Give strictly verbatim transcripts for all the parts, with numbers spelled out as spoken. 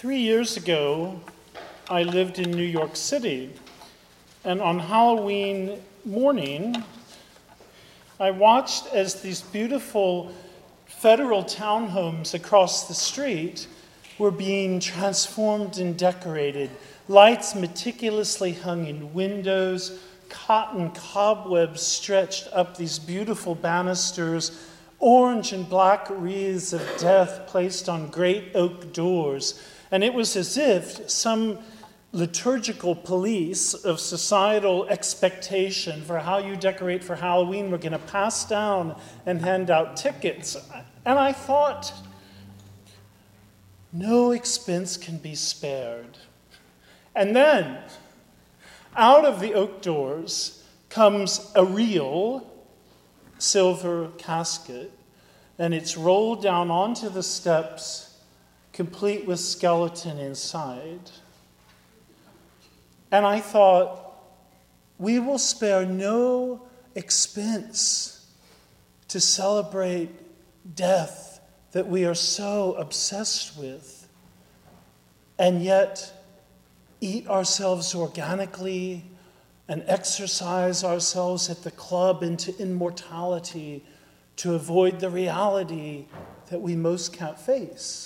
Three years ago, I lived in New York City, and on Halloween morning, I watched as these beautiful federal townhomes across the street were being transformed and decorated. Lights meticulously hung in windows, cotton cobwebs stretched up these beautiful banisters, orange and black wreaths of death placed on great oak doors. And it was as if some liturgical police of societal expectation for how you decorate for Halloween were going to pass down and hand out tickets. And I thought, no expense can be spared. And then, out of the oak doors comes a real silver casket, and it's rolled down onto the steps, complete with skeleton inside. And I thought, we will spare no expense to celebrate death that we are so obsessed with, and yet eat ourselves organically and exercise ourselves at the club into immortality to avoid the reality that we most can't face.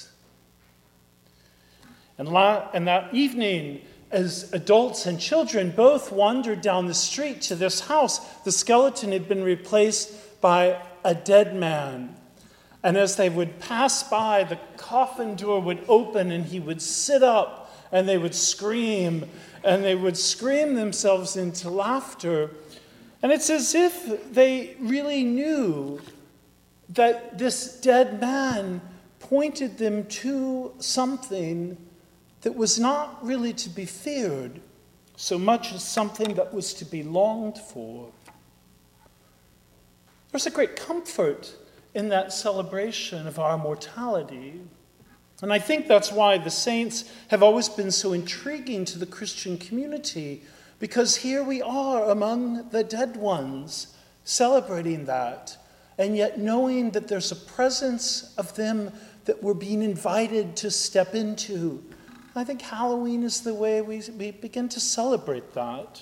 And, la- and that evening, as adults and children both wandered down the street to this house, the skeleton had been replaced by a dead man. And as they would pass by, the coffin door would open and he would sit up and they would scream and they would scream themselves into laughter. And it's as if they really knew that this dead man pointed them to something that was not really to be feared so much as something that was to be longed for. There's a great comfort in that celebration of our mortality. And I think that's why the saints have always been so intriguing to the Christian community, because here we are among the dead ones, celebrating that, and yet knowing that there's a presence of them that we're being invited to step into. I think Halloween is the way we, we begin to celebrate that.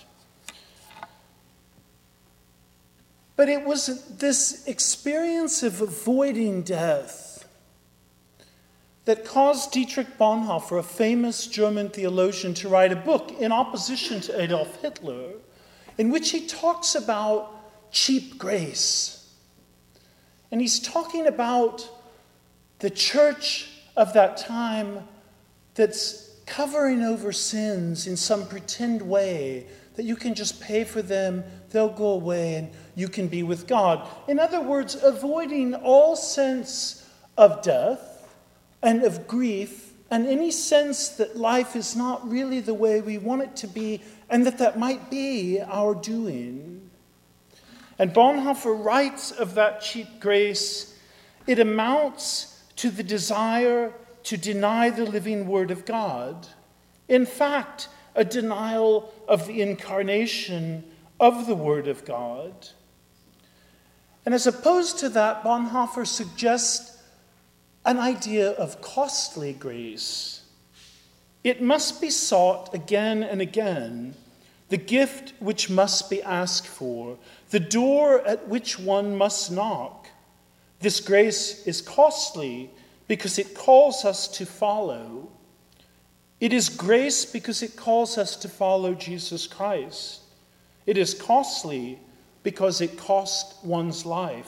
But it was this experience of avoiding death that caused Dietrich Bonhoeffer, a famous German theologian, to write a book in opposition to Adolf Hitler, in which he talks about cheap grace. And he's talking about the church of that time that's covering over sins in some pretend way that you can just pay for them, they'll go away, and you can be with God. In other words, avoiding all sense of death and of grief and any sense that life is not really the way we want it to be and that that might be our doing. And Bonhoeffer writes of that cheap grace, it amounts to the desire to deny the living Word of God. In fact, a denial of the incarnation of the Word of God. And as opposed to that, Bonhoeffer suggests an idea of costly grace. It must be sought again and again, the gift which must be asked for, the door at which one must knock. This grace is costly because it calls us to follow. It is grace because it calls us to follow Jesus Christ. It is costly because it cost one's life.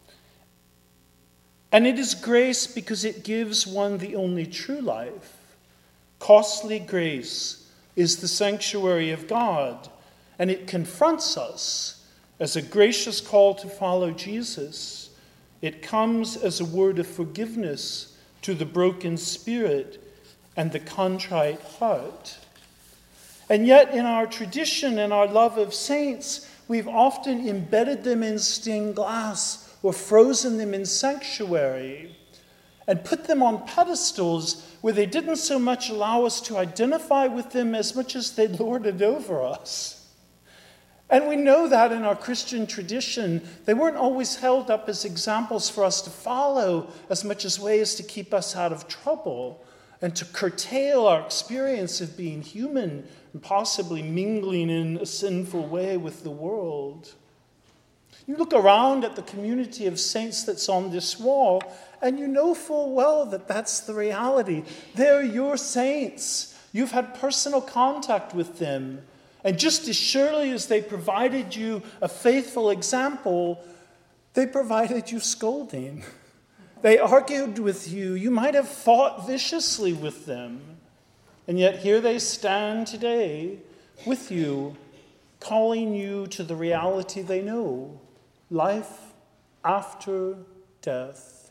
And it is grace because it gives one the only true life. Costly grace is the sanctuary of God, and it confronts us as a gracious call to follow Jesus. It comes as a word of forgiveness to the broken spirit and the contrite heart. And yet in our tradition and our love of saints, we've often embedded them in stained glass or frozen them in sanctuary and put them on pedestals where they didn't so much allow us to identify with them as much as they lorded over us. And we know that in our Christian tradition, they weren't always held up as examples for us to follow as much as ways to keep us out of trouble. and to curtail our experience of being human and possibly mingling in a sinful way with the world. You look around at the community of saints that's on this wall, and you know full well that that's the reality. They're your saints. You've had personal contact with them. And just as surely as they provided you a faithful example, they provided you scolding. They argued with you. You might have fought viciously with them. And yet here they stand today with you, calling you to the reality they know. Life after death.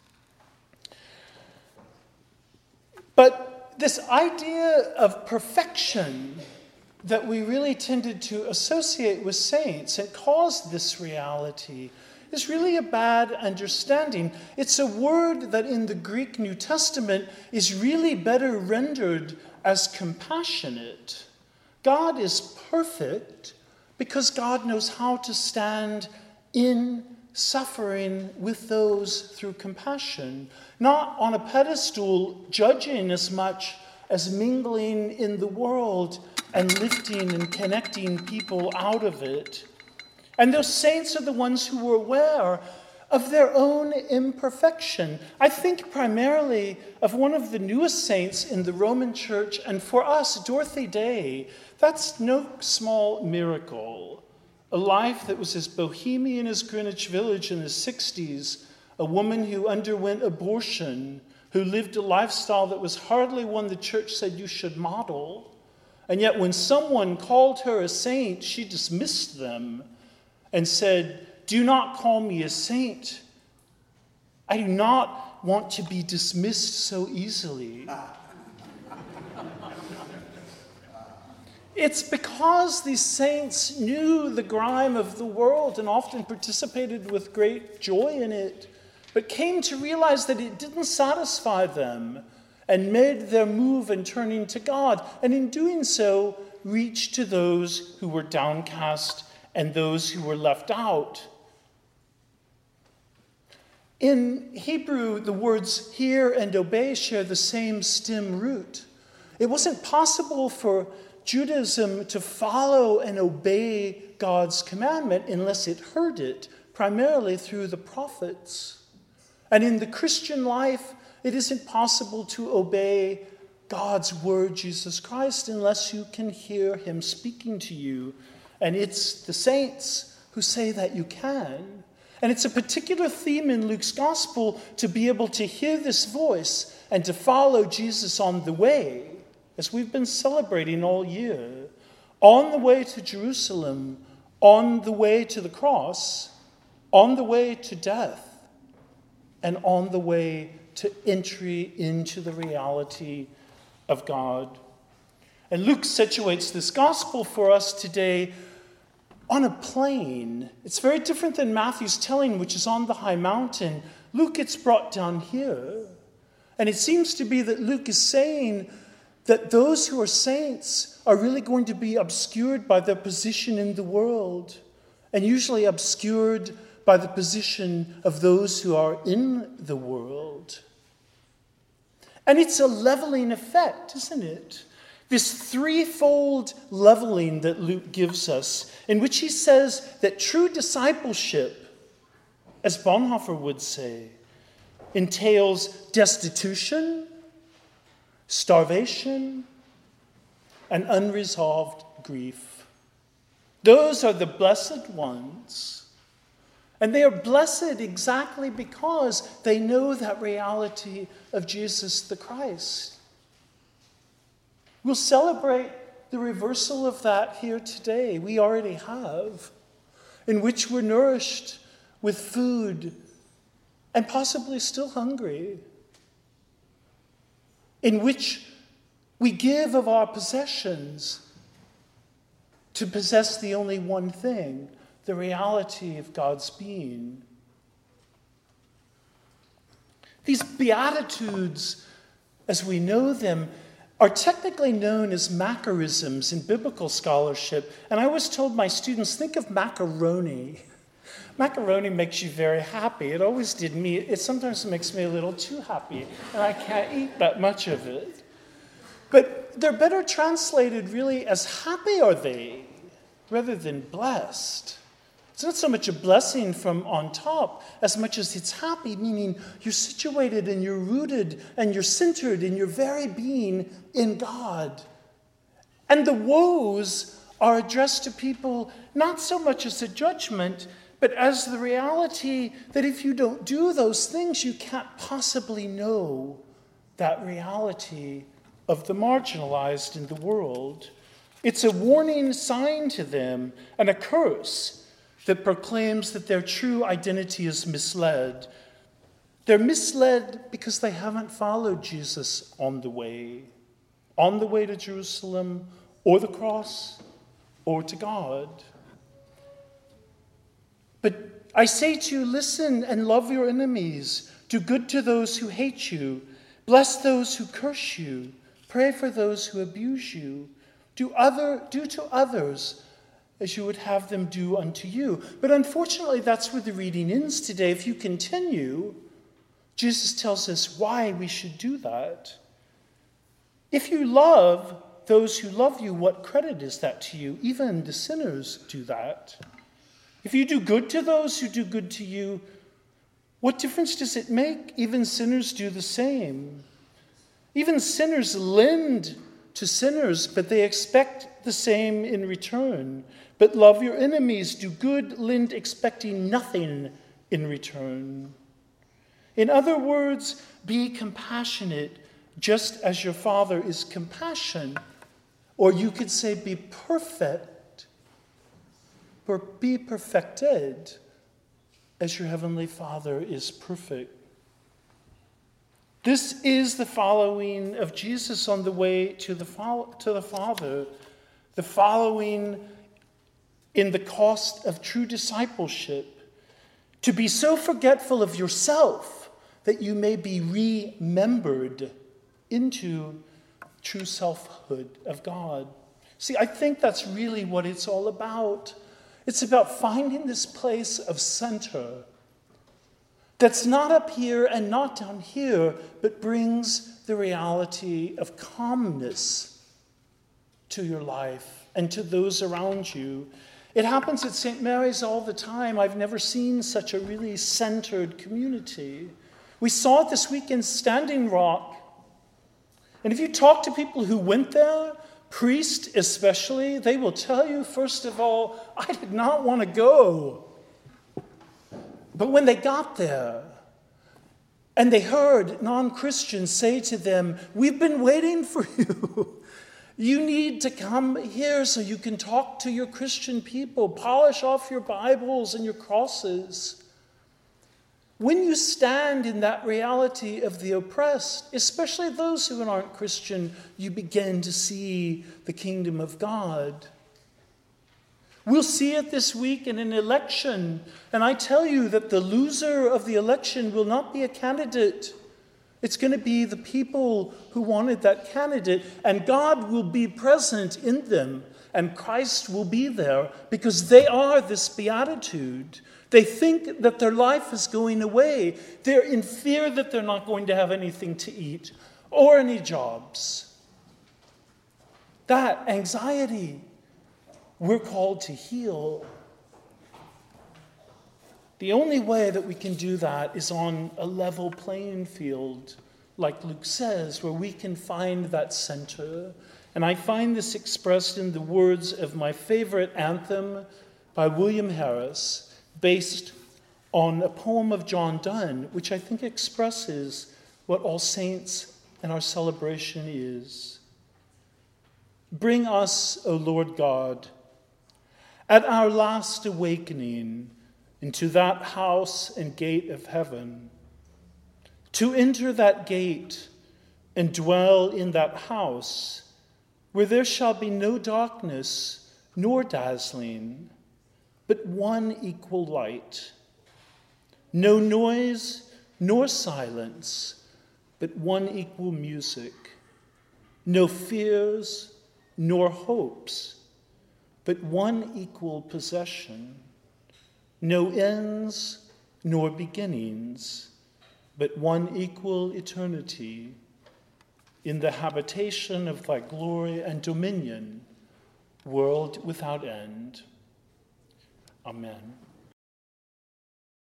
But this idea of perfection that we really tended to associate with saints and caused this reality is really a bad understanding. It's a word that in the Greek New Testament is really better rendered as compassionate. God is perfect because God knows how to stand in suffering with those through compassion, not on a pedestal judging as much as mingling in the world and lifting and connecting people out of it. And those saints are the ones who were aware of their own imperfection. I think primarily of one of the newest saints in the Roman Church, and for us, Dorothy Day. That's no small miracle. A life that was as bohemian as Greenwich Village in the sixties, a woman who underwent abortion, who lived a lifestyle that was hardly one the church said you should model. And yet when someone called her a saint, she dismissed them and said, "Do not call me a saint. I do not want to be dismissed so easily." It's because these saints knew the grime of the world and often participated with great joy in it, but came to realize that it didn't satisfy them and made their move in turning to God, and in doing so, reached to those who were downcast and those who were left out. In Hebrew, the words hear and obey share the same stem root. It wasn't possible for Judaism to follow and obey God's commandment unless it heard it, primarily through the prophets. And in the Christian life, it isn't possible to obey God's word, Jesus Christ, unless you can hear him speaking to you. And it's the saints who say that you can. And it's a particular theme in Luke's gospel to be able to hear this voice and to follow Jesus on the way, as we've been celebrating all year, on the way to Jerusalem, on the way to the cross, on the way to death, and on the way to entry into the reality of God. And Luke situates this gospel for us today on a plain. It's very different than Matthew's telling, which is on the high mountain. Luke gets brought down here. And it seems to be that Luke is saying that those who are saints are really going to be obscured by their position in the world, and usually obscured by the position of those who are in the world. And it's a leveling effect, isn't it? This threefold leveling that Luke gives us, in which he says that true discipleship, as Bonhoeffer would say, entails destitution, starvation, and unresolved grief. Those are the blessed ones. And they are blessed exactly because they know that reality of Jesus the Christ. We'll celebrate the reversal of that here today. We already have, in which we're nourished with food and possibly still hungry, in which we give of our possessions to possess the only one thing, the reality of God's being. These Beatitudes, as we know them, are technically known as macarisms in biblical scholarship. And I always told my students, think of macaroni. Macaroni makes you very happy. It always did me. It sometimes makes me a little too happy, and I can't eat that much of it. But they're better translated really as happy are they, rather than blessed. It's not so much a blessing from on top as much as it's happy, meaning you're situated and you're rooted and you're centered in your very being in God. And the woes are addressed to people not so much as a judgment, but as the reality that if you don't do those things, you can't possibly know that reality of the marginalized in the world. It's a warning sign to them and a curse that proclaims that their true identity is misled. They're misled because they haven't followed Jesus on the way, on the way to Jerusalem or the cross or to God. But I say to you, listen and love your enemies. Do good to those who hate you. Bless those who curse you. Pray for those who abuse you. Do other, do to others as you would have them do unto you. But unfortunately, that's where the reading ends today. If you continue, Jesus tells us why we should do that. If you love those who love you, what credit is that to you? Even the sinners do that. If you do good to those who do good to you, what difference does it make? Even sinners do the same. Even sinners lend to sinners, but they expect the same in return. But love your enemies, do good, lend expecting nothing in return. In other words, be compassionate just as your Father is compassion. Or you could say be perfect, or be perfected as your Heavenly Father is perfect. This is the following of Jesus on the way to the, to the Father, the following in the cost of true discipleship, to be so forgetful of yourself that you may be remembered into true selfhood of God. See, I think that's really what it's all about. It's about finding this place of center that's not up here and not down here, but brings the reality of calmness to your life and to those around you. It happens at Saint Mary's all the time. I've never seen such a really centered community. We saw it this week in Standing Rock. And if you talk to people who went there, priests especially, they will tell you, first of all, I did not want to go. But when they got there, and they heard non-Christians say to them, we've been waiting for you. You need to come here so you can talk to your Christian people, polish off your Bibles and your crosses. When you stand in that reality of the oppressed, especially those who aren't Christian, you begin to see the kingdom of God. We'll see it this week in an election, and I tell you that the loser of the election will not be a candidate. It's going to be the people who wanted that candidate, and God will be present in them, and Christ will be there because they are this beatitude. They think that their life is going away. They're in fear that they're not going to have anything to eat or any jobs. That anxiety, we're called to heal. The only way that we can do that is on a level playing field, like Luke says, where we can find that center. And I find this expressed in the words of my favorite anthem by William Harris, based on a poem of John Donne, which I think expresses what All Saints and our celebration is. Bring us, O Lord God, at our last awakening into that house and gate of heaven, to enter that gate and dwell in that house where there shall be no darkness nor dazzling, but one equal light, no noise nor silence, but one equal music, no fears nor hopes, but one equal possession, no ends nor beginnings, but one equal eternity, in the habitation of thy glory and dominion, world without end. Amen.